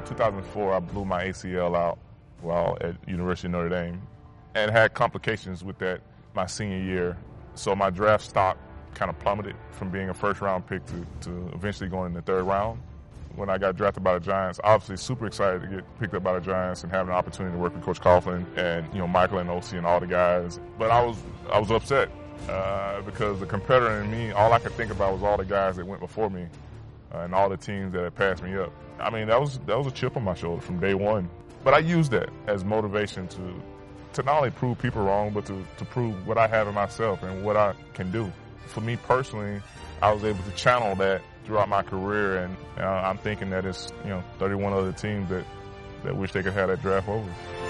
2004, I blew my ACL out while at University of Notre Dame and had complications with that my senior year. So my draft stock kind of plummeted from being a first-round pick to eventually going in the third round. When I got drafted by the Giants, obviously super excited to get picked up by the Giants and have an opportunity to work with Coach Coughlin and Michael and Osi and all the guys. But I was upset because the competitor in me, all I could think about was all the guys that went before me and all the teams that had passed me up. I mean, that was a chip on my shoulder from day one. But I used that as motivation to not only prove people wrong, but to prove what I have in myself and what I can do. For me personally, I was able to channel that throughout my career, and I'm thinking that it's 31 other teams that wish they could have that draft over.